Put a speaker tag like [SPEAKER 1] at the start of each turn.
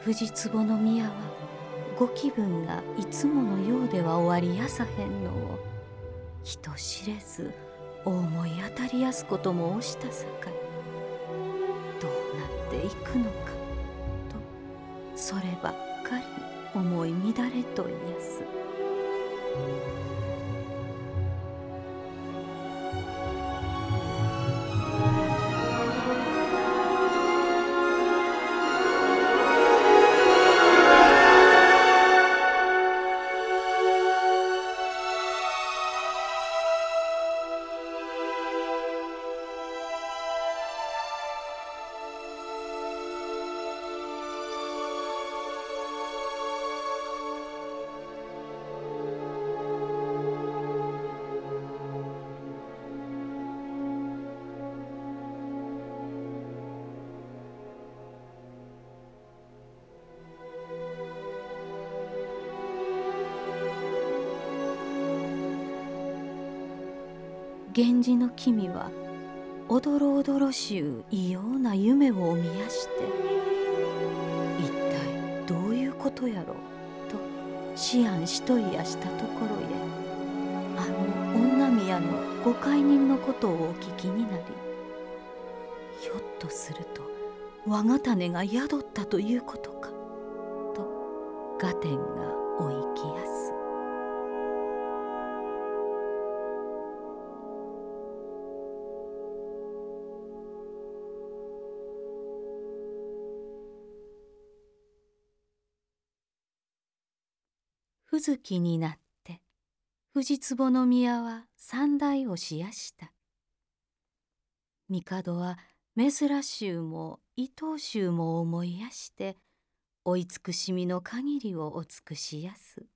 [SPEAKER 1] 藤壺宮はご気分がいつものようでは終わりやさへんのを人知れず思い当たりやすこともおしたさかい、どうなっていくのかとそればっかり思い乱れといやす。源氏の君はおどろおどろしゅう異様な夢をおみやして、一体どういうことやろうと思案しといやしたところへ、あの女宮のご懐人のことをお聞きになり、ひょっとすると我が種が宿ったということかと合点がお行きやす。ふずきになって藤壺宮は三代をしやした。帝は珍しゅうも愛おしゅうも思いやして、お慈しみの限りをお尽くしやす。